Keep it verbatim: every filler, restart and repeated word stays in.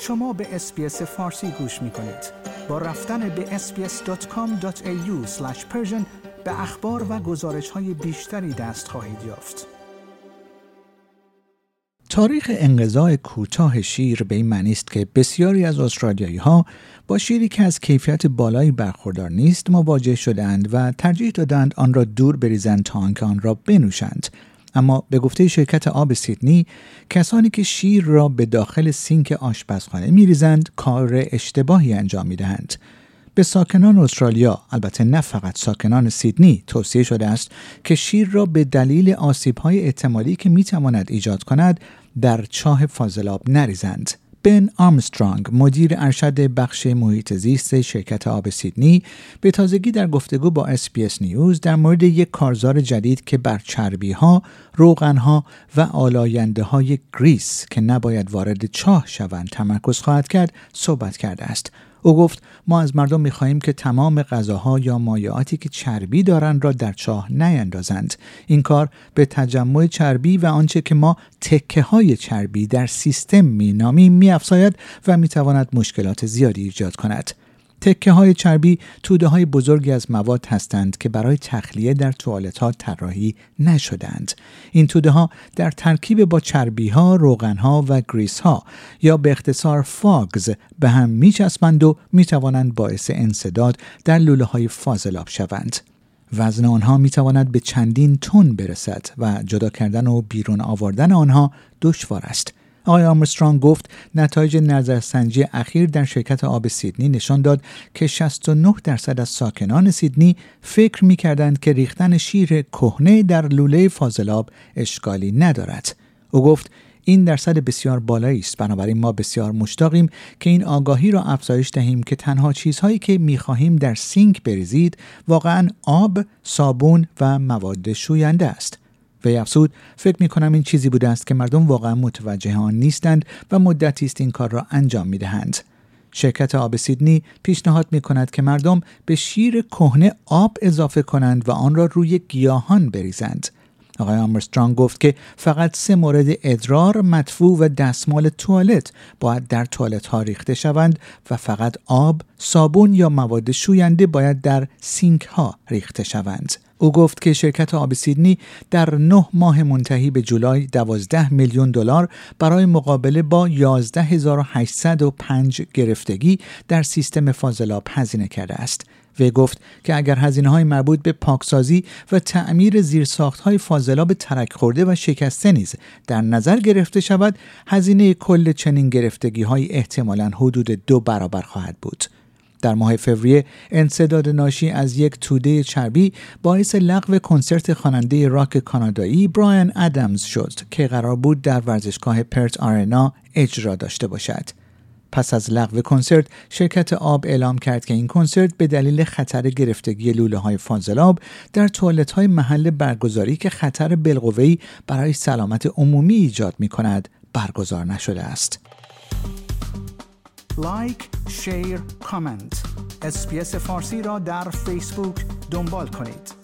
شما به اس‌بی‌اس فارسی گوش می‌کنید. با رفتن به اس بی اس دات کام دات ای یو اسلش پرشن به اخبار و گزارش‌های بیشتری دست خواهید یافت. تاریخ انقضاء کوتاه شیر به این معنی است که بسیاری از استرالیایی‌ها با شیری که از کیفیت بالایی برخوردار نیست مواجه شدند و ترجیح دادند آن را دور بریزند تا آنکه آن را بنوشند. اما به گفته شرکت آب سیدنی، کسانی که شیر را به داخل سینک آشپزخانه می‌ریزند کار اشتباهی انجام می‌دهند. به ساکنان استرالیا، البته نه فقط ساکنان سیدنی، توصیه شده است که شیر را به دلیل آسیب‌های احتمالی که می‌تواند ایجاد کند در چاه فاضلاب نریزند. بن آرمسترانگ، مدیر ارشد بخش محیط زیست شرکت آب سیدنی، به تازگی در گفتگو با اس بی اس نیوز در مورد یک کارزار جدید که بر چربی‌ها، روغن‌ها و آلاینده‌های گریس که نباید وارد چاه شوند تمرکز خواهد کرد، صحبت کرده است. او گفت ما از مردم می‌خواهیم که تمام غذاها یا مایعاتی که چربی دارند را در چاه نیندازند. این کار به تجمع چربی و آنچه که ما تکه‌های چربی در سیستم می‌نامیم می‌افزاید و می‌تواند مشکلات زیادی ایجاد کند. تکه‌های چربی توده‌های بزرگی از مواد هستند که برای تخلیه در توالت‌ها طراحی نشده‌اند. این توده‌ها در ترکیب با چربی‌ها، روغن‌ها و گریس‌ها یا به اختصار فاگز به هم می‌چسبند و می‌توانند باعث انسداد در لوله‌های فاضلاب شوند. وزن آنها می‌تواند به چندین تن برسد و جدا کردن و بیرون آوردن آنها دشوار است. آقای آرمسترانگ گفت نتایج نظرسنجی اخیر در شرکت آب سیدنی نشان داد که شصت و نه درصد از ساکنان سیدنی فکر می‌کردند که ریختن شیر کهنه در لوله فاضلاب اشکالی ندارد. او گفت این درصد بسیار بالایی است، بنابراین ما بسیار مشتاقیم که این آگاهی را افزایش دهیم که تنها چیزهایی که می‌خواهیم در سینک بریزید واقعاً آب، صابون و مواد شوینده است. وی افزود فکر می کنم این چیزی بوده است که مردم واقعا متوجه آن نیستند و مدتی است این کار را انجام می دهند. شرکت آب سیدنی پیشنهاد می کند که مردم به شیر کهنه آب اضافه کنند و آن را روی گیاهان بریزند. آقای آرمسترانگ گفت که فقط سه مورد ادرار، مدفوع و دستمال توالت باید در توالت ها ریخته شوند و فقط آب، صابون یا مواد شوینده باید در سینک ها ریخته شوند. او گفت که شرکت آب سیدنی در نه ماه منتهی به جولای دوازده میلیون دلار برای مقابله با یازده هزار و هشتصد و پنج گرفتگی در سیستم فاضلاب هزینه کرده است. وی گفت که اگر هزینه‌های مربوط به پاکسازی و تعمیر زیرساخت‌های فاضلاب ترک خورده و شکسته نیز در نظر گرفته شود، هزینه کل چنین گرفتگی‌های احتمالاً حدود دو برابر خواهد بود. در ماه فوریه انسداد ناشی از یک توده چربی باعث لغو کنسرت خواننده راک کانادایی برایان ادمز شد که قرار بود در ورزشگاه پرت آرنا اجرا داشته باشد. پس از لغو کنسرت، شرکت آب اعلام کرد که این کنسرت به دلیل خطر گرفتگی لوله‌های فاضلاب در توالت‌های محل برگزاری که خطر بالقوه‌ای برای سلامت عمومی ایجاد می‌کند برگزار نشده است. لایک، شیر، کامنت. اس بی اس فارسی را در فیسبوک دنبال کنید.